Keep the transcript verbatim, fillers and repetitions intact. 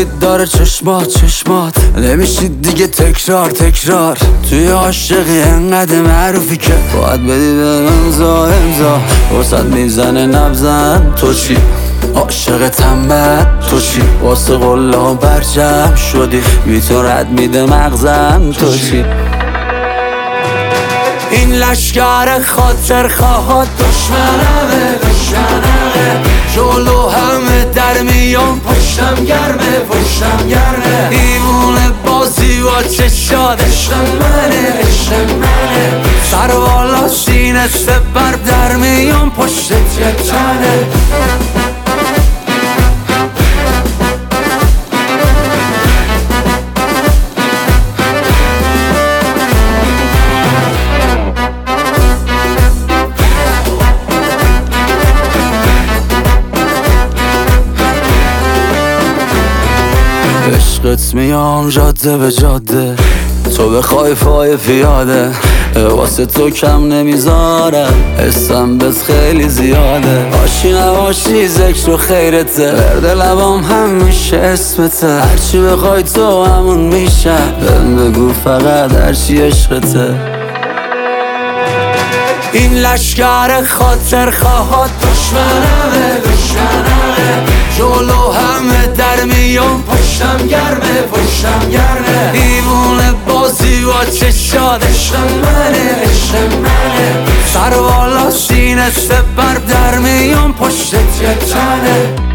امید داره چشمات چشمات نمیشید دیگه تکرار تکرار توی عاشقی انقدر معروفی که باید بدی به امضا امضا واسد میزنه نبزن تو چی عاشق تنبل تو چی واسه قلا برجم شدی بی تو رد میده مغزم تو چی این لشگر خاطر خواهد دشمنمه دشمنمه جلو همه در میان پشتم گرمه پشتم گرمه ایمونه بازی و چشاد عشق منه عشق منه سر والا سینه سپر در میان پشتت یه تنه عشقت میام جاده به جاده تو بخوای پای پیاده واسه تو کم نمیذارم حسم بس خیلی زیاده باشی نباشی ذکر و خیرته ورد لبام همیشه اسمته هرچی بخوای تو همون میشم بهم بگو فقط هرچی عشقته این لشگر خاطر خواهد دشمنمه دشمنمه جلو همه در میان پشتم گرمه پشتم گرمه ایمونه بازی و چشاد عشق منه عشق منه سر والا سینه سپر در میان پشتت یه تنه